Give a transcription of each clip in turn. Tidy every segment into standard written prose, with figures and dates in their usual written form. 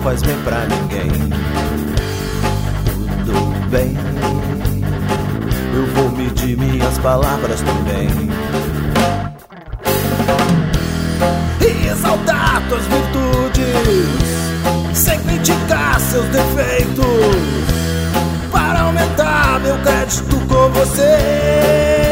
faz bem pra ninguém. Tudo bem, eu vou medir minhas palavras também e exaltar tuas virtudes, sem criticar seus defeitos, para aumentar meu crédito com você.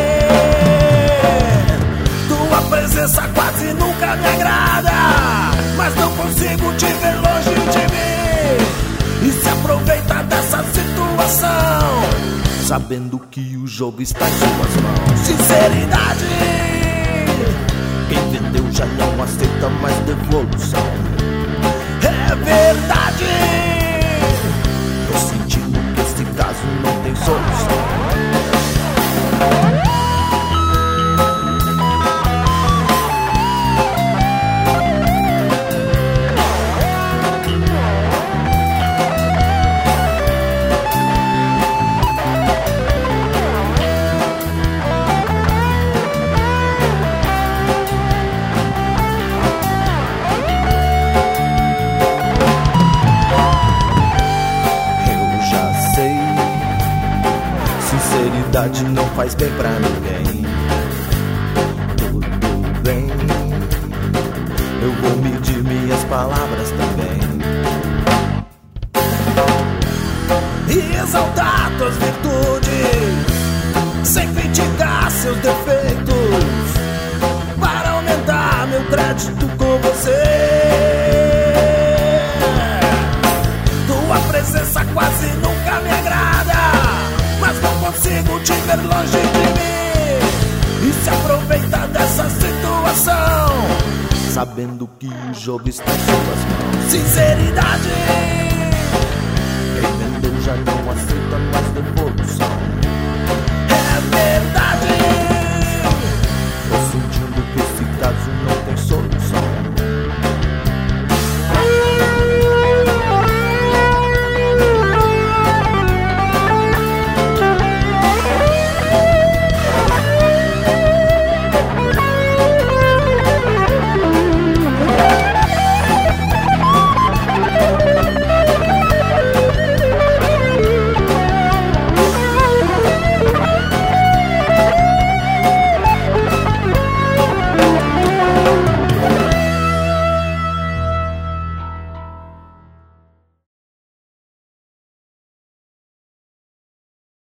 Tua presença quase nunca me agrada, mas não consigo te ver longe de mim. E se aproveita dessa situação, sabendo que o jogo está em suas mãos. Sinceridade, quem vendeu já não aceita mais devolução. É verdade, tô sentindo que esse caso não tem solução. Sinceridade não faz bem pra ninguém. Tudo bem, eu vou medir minhas palavras também e exaltar tuas virtudes, sem criticar seus defeitos, para aumentar meu crédito com você. Tua presença quase nunca me agrada, mas não consigo te ver longe de mim. E se aproveita dessa situação, sabendo que o jogo está em suas mãos. Sinceridade,